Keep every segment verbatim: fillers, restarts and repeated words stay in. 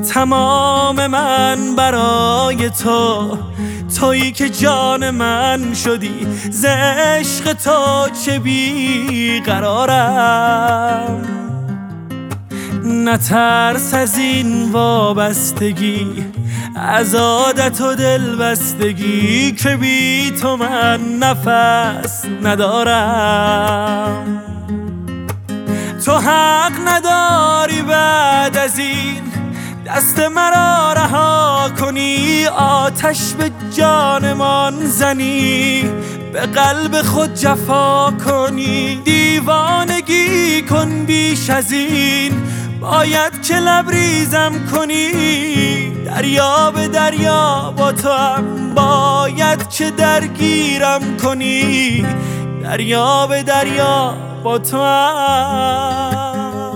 تمام من برای تو، تویی که جان من شدی. ز عشق تو چه بیقرارم، نترس از این وابستگی، از عادت و دل بستگی، که بی تو من نفس ندارم. تو حق نداری بعد از این دست مرا رها کنی، آتش به جانمان زنی، به قلب خود جفا کنی. دیوانگی کن بیش از این، باید که لبریزم کنی. دریا به دریا با تو هم باید که درگیرم کنی. دریا به دریا با تو هم.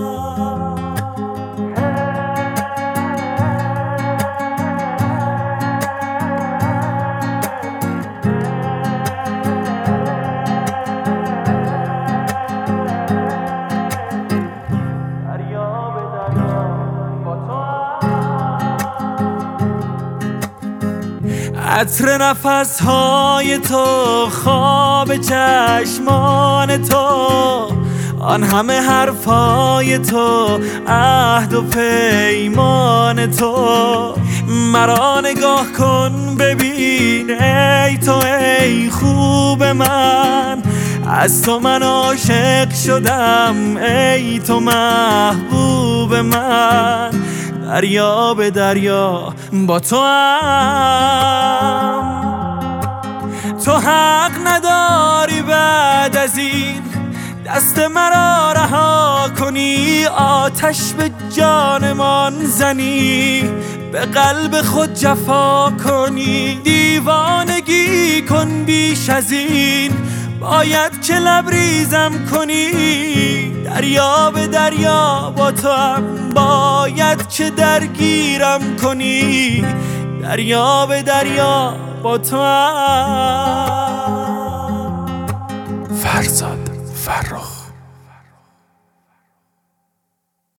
عطر نفسهای تو، خواب چشمان تو، آن همه حرفای تو، عهد و پیمان تو. مرا نگاه کن ببین ای تو ای خوب من، از تو من عاشق شدم ای تو محبوب من. دریا به دریا با تو هم، تو حق نداری بعد از این دست مرا رها کنی، آتش به جانمان زنی، به قلب خود جفا کنی. دیوانگی کن بیش از این، باید که لبریزم کنی. دریا به دریا با تو هم باید که درگیرم کنی. دریا به دریا با تو هم. فرزاد فرخ.